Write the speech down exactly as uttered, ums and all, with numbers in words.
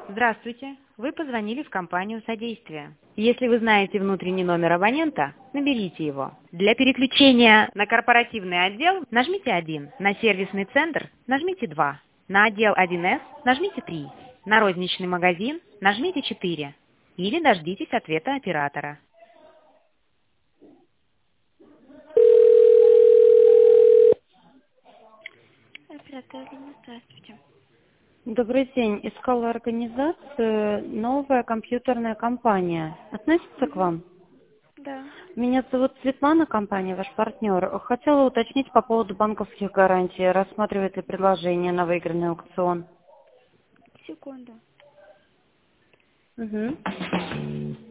Здравствуйте. Вы позвонили в компанию «Содействие». Если вы знаете внутренний номер абонента, наберите его. Для переключения на корпоративный отдел нажмите один, на сервисный центр нажмите два, на отдел один эс нажмите три, на розничный магазин нажмите четыре или дождитесь ответа оператора. Оператор, здравствуйте. Добрый день. Искала организацию «Новая компьютерная компания». Относится к вам? Да. Меня зовут Светлана, компания «Ваш партнер». Хотела уточнить по поводу банковских гарантий. Рассматривает ли предложение на выигранный аукцион? Секунду. Угу.